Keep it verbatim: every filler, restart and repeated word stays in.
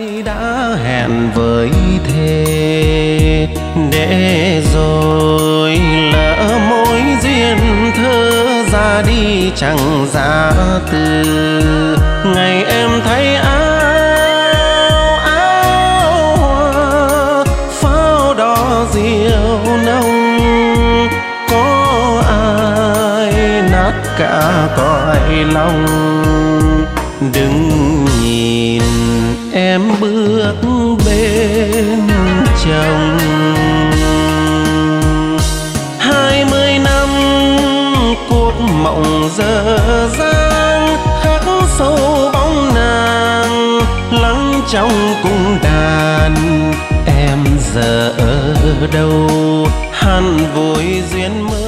ai đã hẹn với thề để rồi lỡ mối duyên thơ ra đi chẳng giá từ. Ngày em thấy áo áo hoa pháo đỏ diệu nồng, có ai nát cả cõi lòng. Đừng nhìn em bước bên chồng. Hai mươi năm cuộc mộng dở dang, khắc sâu bóng nàng lắng trong cung đàn. Em giờ ở đâu hằn vội duyên mơ.